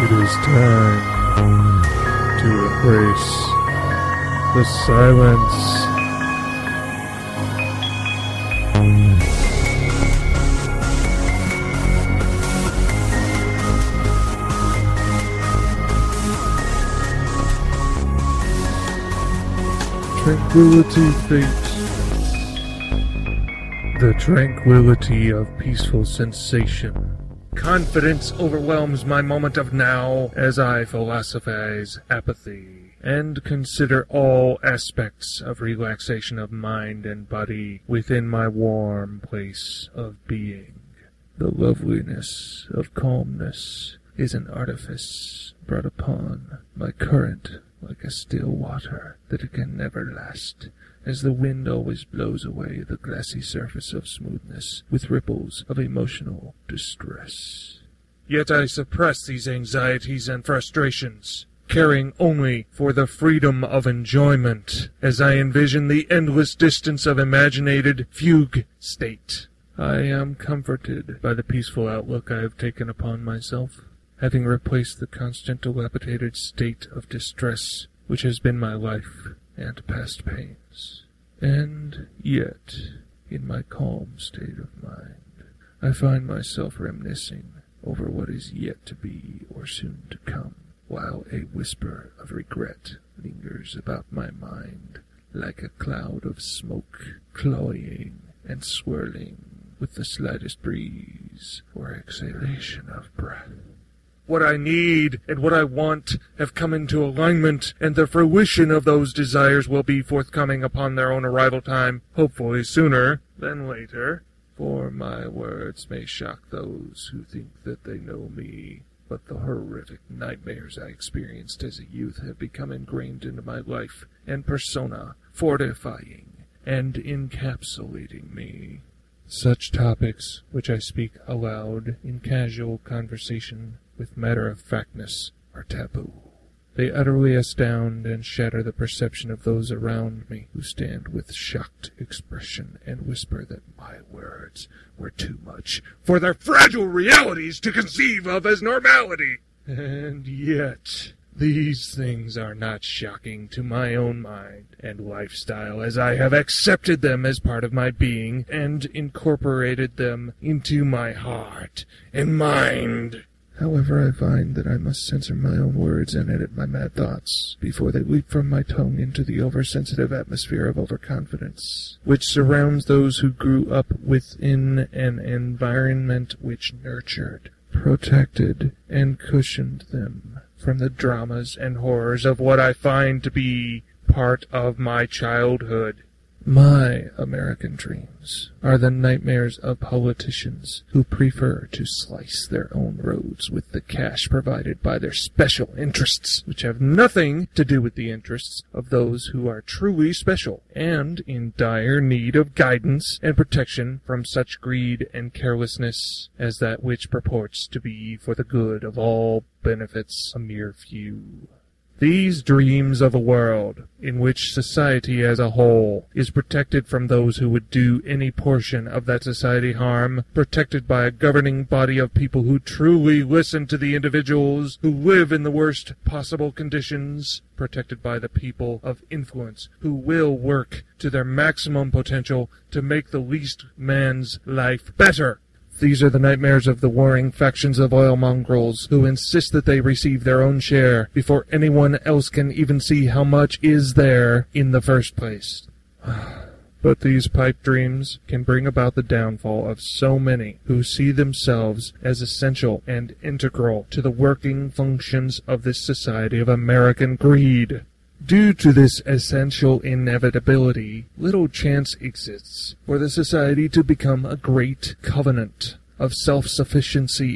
It is time to embrace the silence. Tranquility fate. The tranquility of peaceful sensation. Confidence overwhelms my moment of now as I philosophize apathy and consider all aspects of relaxation of mind and body within my warm place of being. The loveliness of calmness is an artifice brought upon by current like a still water that it can never last, as the wind always blows away the glassy surface of smoothness with ripples of emotional distress. Yet I suppress these anxieties and frustrations, caring only for the freedom of enjoyment, as I envision the endless distance of imaginated fugue state. I am comforted by the peaceful outlook I have taken upon myself, having replaced the constant dilapidated state of distress which has been my life and past pains. And yet, in my calm state of mind, I find myself reminiscing over what is yet to be or soon to come, while a whisper of regret lingers about my mind like a cloud of smoke, cloying and swirling with the slightest breeze or exhalation of breath. What I need and what I want have come into alignment, and the fruition of those desires will be forthcoming upon their own arrival time, hopefully sooner than later. For my words may shock those who think that they know me, but the horrific nightmares I experienced as a youth have become ingrained into my life and persona, fortifying and encapsulating me. Such topics, which I speak aloud in casual conversation with matter-of-factness, are taboo. They utterly astound and shatter the perception of those around me, who stand with shocked expression and whisper that my words were too much for their fragile realities to conceive of as normality. And yet, these things are not shocking to my own mind and lifestyle, as I have accepted them as part of my being and incorporated them into my heart and mind. However, I find that I must censor my own words and edit my mad thoughts before they leap from my tongue into the oversensitive atmosphere of overconfidence, which surrounds those who grew up within an environment which nurtured, protected, and cushioned them from the dramas and horrors of what I find to be part of my childhood. My American dreams are the nightmares of politicians who prefer to slice their own roads with the cash provided by their special interests, which have nothing to do with the interests of those who are truly special and in dire need of guidance and protection from such greed and carelessness as that which purports to be for the good of all benefits a mere few. These dreams of a world in which society as a whole is protected from those who would do any portion of that society harm, protected by a governing body of people who truly listen to the individuals who live in the worst possible conditions, protected by the people of influence who will work to their maximum potential to make the least man's life better. These are the nightmares of the warring factions of oil mongrels who insist that they receive their own share before anyone else can even see how much is there in the first place. But these pipe dreams can bring about the downfall of so many who see themselves as essential and integral to the working functions of this society of American greed. Due to this essential inevitability, little chance exists for the society to become a great covenant of self-sufficiency